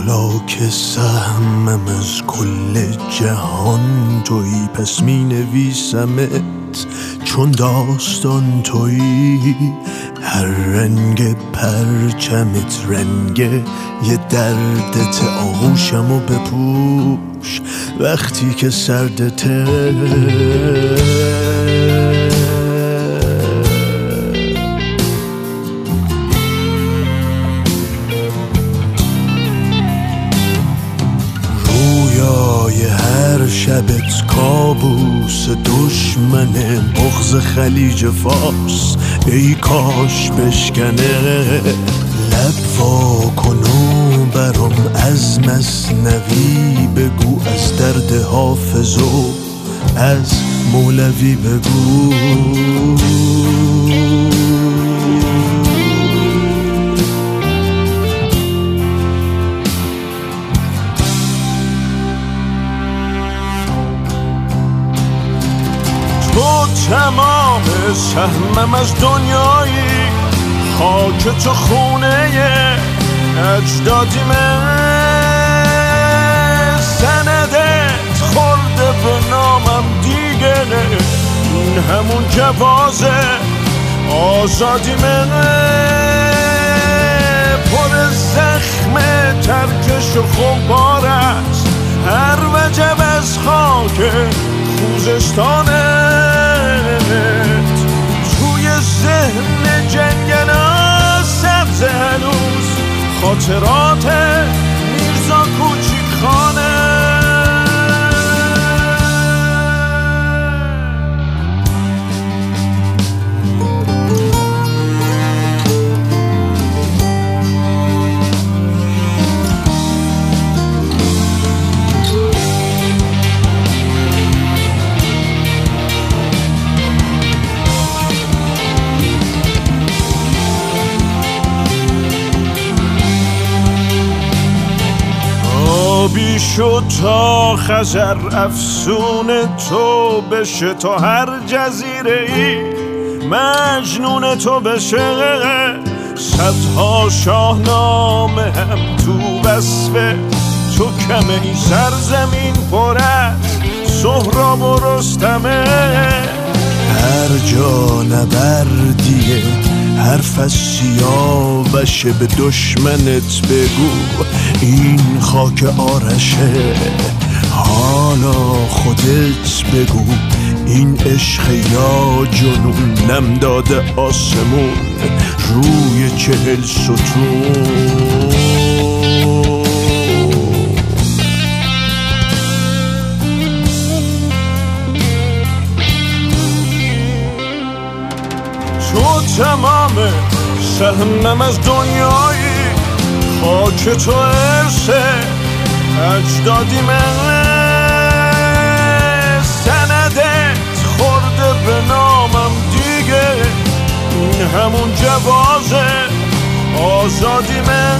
حالا که سهمم از کل جهان تویی، پس می نویسمت چون داستان تویی. هر رنگ پرچمت رنگ یه دردت، آغوشمو بپوش وقتی که سردته. هر شبت کابوس دشمنه، بغض خلیج فارس ای کاش بشکنه. لب وا کن و برام از مثنوی بگو، از درد حافظ و از مولوی بگو. تو تمام سهمم از دنیایی، خاک تو خونه اجدادیمه. سندت خورده به نامم دیگه، این همون جواز آزادیمه. پر زخم ترکش و خمپار است هر وجب از خاک خوزستانت. توی ذهن جنگلا سبز هنوز خاطرات میرزا کوچیک خانه. آبی شد تا خزر افسون تو بشه، تا هر جزیره ای مجنون تو بشه. صدها شاهنامه هم تو وصف تو کمه، این سرزمین پر از سهراب و رستمه. هر جا نبردیه حرف از سیاوشه، به دشمنت بگو این خاک آرشه. حالا خودت بگو این عشق یا جنون، نم داده آسمون روی 40 ستون. تو تمام سهمم از دنیایی، خاک تو ارسه اجدادیمه. سندت خورده به نامم دیگه، این همون جواز آزادیمه.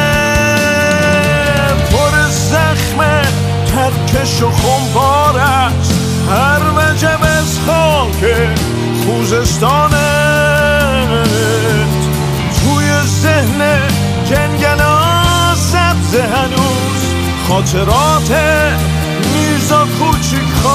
پر زخم ترکش و خمپار است هر وجب از خاک خوزستانت. توی ذهن جنگلا سبز هنوز خاطرات میرزا کوچیک